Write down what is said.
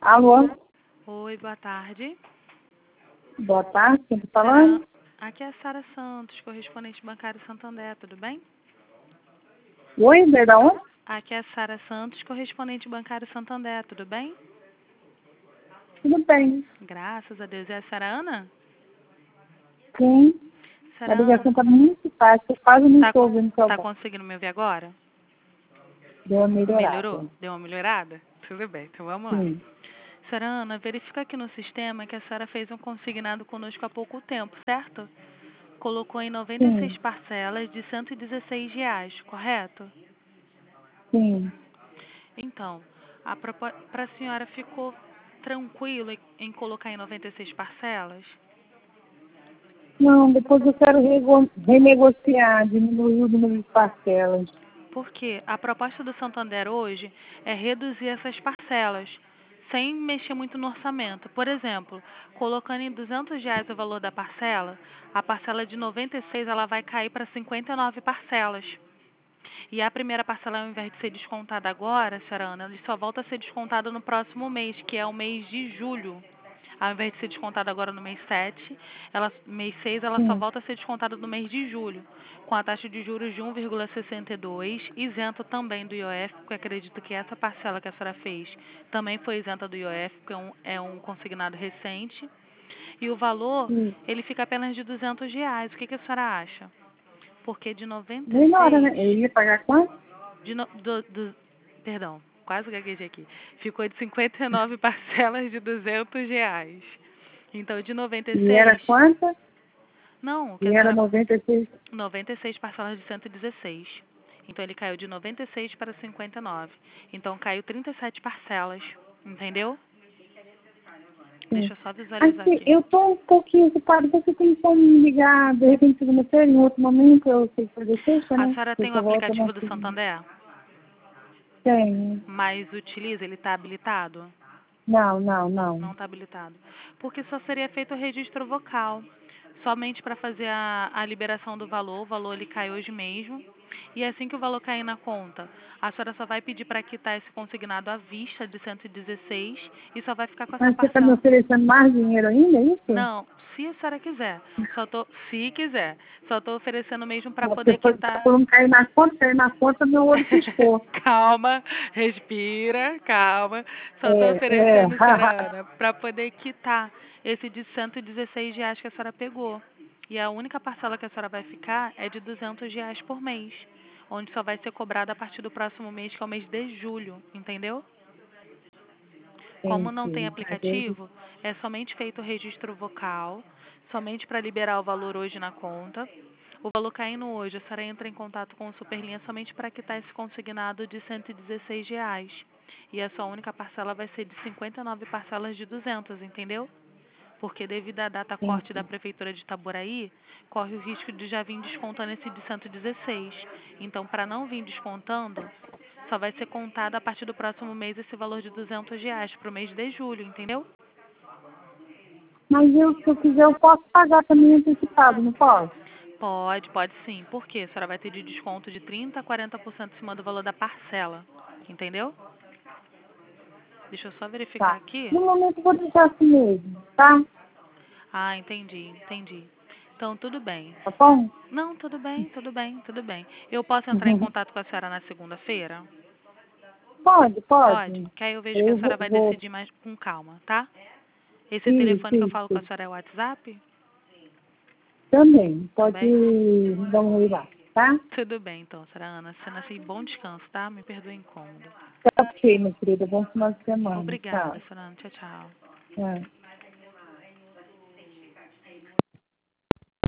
Alô? Oi, boa tarde. Boa tarde, quem está falando? Aqui é a Sara Santos, correspondente bancário Santander, tudo bem? Oi, perdão? Aqui é a Sara Santos, correspondente bancário Santander, tudo bem? Tudo bem. Graças a Deus. É a Sara Ana? Sim. A Sara ligação Ana, está muito fácil, eu quase não tá, estou ouvindo sua tá voz. conseguindo me ouvir agora? Deu uma Melhorou? melhorada. Deu uma melhorada? Tudo bem, então vamos lá. Sim. Sara Ana, verifica aqui no sistema que a senhora fez um consignado conosco há pouco tempo, certo? Colocou em 96 Sim. parcelas de R$ 116, correto? Sim. Então, para a senhora ficou tranquilo em colocar em 96 parcelas? Não, depois eu quero renegociar, diminuir o número de parcelas. Porque a proposta do Santander hoje é reduzir essas parcelas, sem mexer muito no orçamento. Por exemplo, colocando em R$ 200 o valor da parcela, a parcela de 96 ela vai cair para 59 parcelas. E a primeira parcela, ao invés de ser descontada agora, senhora Ana, ele só volta a ser descontada no próximo mês, que é o mês de julho. Ao invés de ser descontada agora no mês 7, mês 6, ela só Sim. volta a ser descontada no mês de julho, com a taxa de juros de 1,62, isento também do IOF, porque acredito que essa parcela que a senhora fez também foi isenta do IOF, porque é um consignado recente. E o valor, Sim. ele fica apenas de R$ 200. O que a senhora acha? Porque de Melhora, né? 96, Eu ia pagar quanto? perdão, quase gaguejei aqui. Ficou de 59 parcelas de R$ 200. Então, de E era 96, quanto? não, que E a era senhora, 96. 96 parcelas de 116. Então, ele caiu de 96 para 59. Então, caiu 37 parcelas, entendeu? Sim. Deixa eu só visualizar Aqui, aqui. eu estou um pouquinho ocupada. Você tem como me ligar, de repente, segunda-feira, em outro momento, eu sei fazer sexta, A né? senhora Eu tem o só volto na aplicativo do segunda. Santander, Tenho. mas utiliza, ele está habilitado? Não, não, não. Não está habilitado. Porque só seria feito o registro vocal. Somente para fazer a liberação do valor. O valor ele cai hoje mesmo. E assim que o valor cair na conta, a senhora só vai pedir para quitar esse consignado à vista de 116 e só vai ficar com essa Mas você está me parcela. oferecendo mais dinheiro ainda, é isso? Não, se a senhora quiser. Se quiser. Só estou oferecendo mesmo para Porque poder foi quitar. por não cair na conta, meu olho piscou. Calma, respira, calma. Só estou É, oferecendo, senhora Ana, para poder quitar esse de R$ 116 que a senhora pegou. E a única parcela que a senhora vai ficar é de R$ 200 por mês, onde só vai ser cobrada a partir do próximo mês, que é o mês de julho, entendeu? Como não tem entendi. aplicativo, é somente feito o registro vocal, somente para liberar o valor hoje na conta. O valor caindo hoje, a senhora entra em contato com o Superlinha somente para quitar esse consignado de R$ 116. E a sua única parcela vai ser de 59 parcelas de 200, entendeu? Porque devido à data corte da Entendi. Prefeitura de Itaboraí, corre o risco de já vir descontando esse de 116. Então, para não vir descontando, só vai ser contado a partir do próximo mês esse valor de R$ 200 para o mês de julho, entendeu? Mas eu, se eu quiser, eu posso pagar também antecipado, não posso? Pode sim. Por quê? A senhora vai ter de desconto de 30% a 40% em cima do valor da parcela, entendeu? Deixa eu só verificar Tá. aqui. No momento, eu vou deixar assim mesmo, tá? Ah, entendi. Então, tudo bem. Tá bom? Não, tudo bem. Eu posso entrar em contato com a senhora na segunda-feira? Pode, Pode? pode. Que aí eu vejo que a Eu senhora vai vou. decidir mais com calma, tá? Esse telefone que eu falo com a Isso. senhora é o WhatsApp? Também. Pode Também? me dar um oi lá, tá? Tudo bem, então, senhora Ana. Sendo assim, bom descanso, tá? Me perdoe o incômodo. Tá ok, minha querida. Bom final de semana. Obrigada, Tchau. senhora Ana. Tchau, tchau. Tchau.